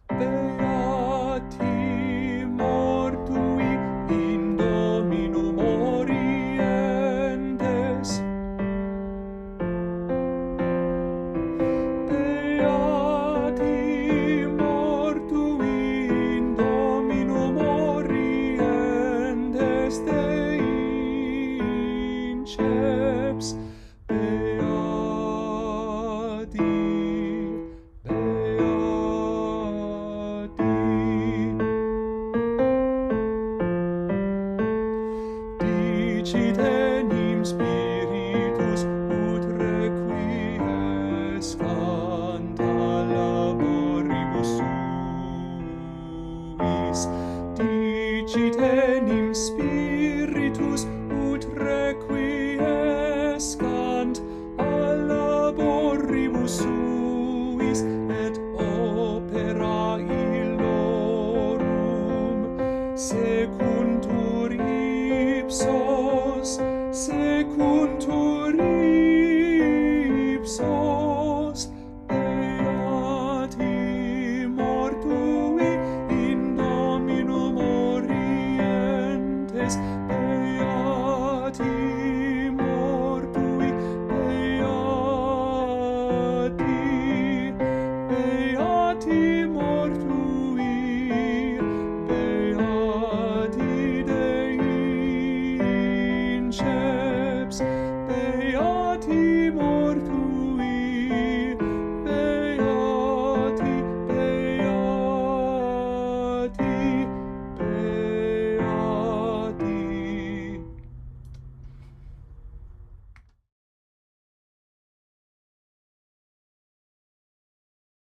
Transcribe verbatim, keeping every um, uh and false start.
Beati mortui in Dominum orientes. Beati mortui in Dominum orientes Dei inceps. Beati, beati. Dicit enim Spiritus ut requiescant a laboribus suis. Dicit enim Spiritus ut requiescant a laboribus suis et opera illorum secuntur ipsos secuntur